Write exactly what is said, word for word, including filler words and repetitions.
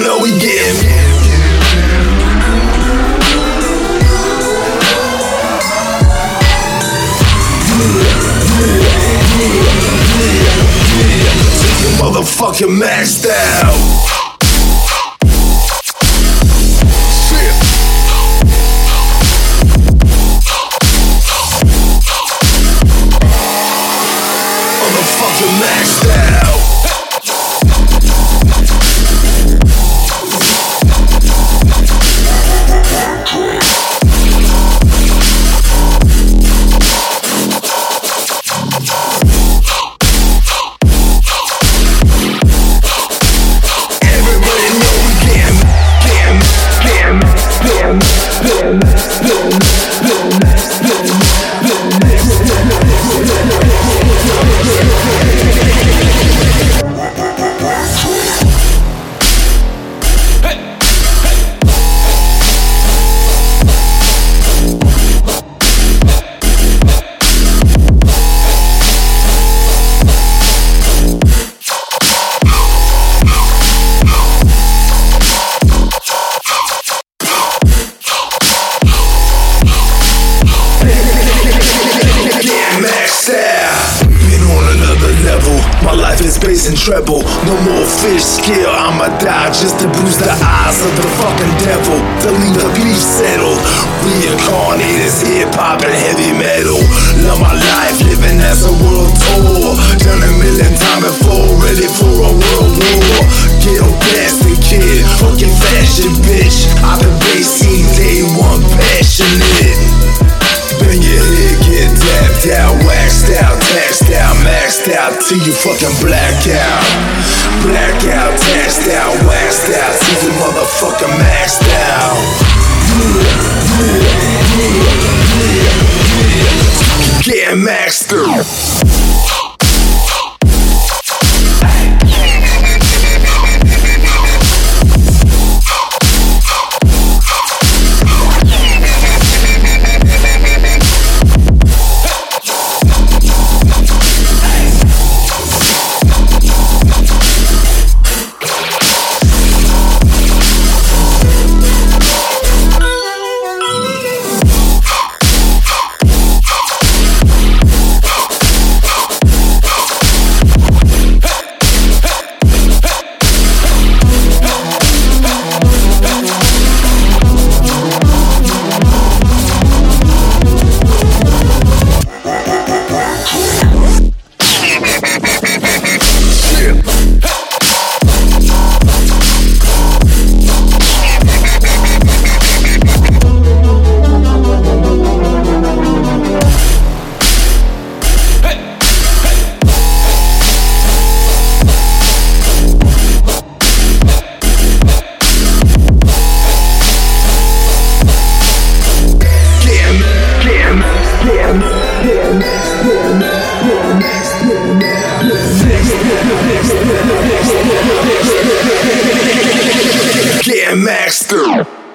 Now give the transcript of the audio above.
know we getting. Motherfucking maxed out. Motherfucking maxed out. My life is bass and treble. No more fish scale, I'ma die just to bruise the eyes of the fucking devil. To leave the beef settled. Reincarnated hip-hop and heavy metal. Love my life, living as a world tour. Done a million times before, ready for a world war. Ghetto bastard kid, fucking fashion bitch. I've been racing day one passionate. Bang your head, get dapped out, waxed out, taxed out, maxed out, till you fucking black out. Black out, taxed out, waxed out, till you motherfucking maxed out. Getting maxed out. Getting maxed out.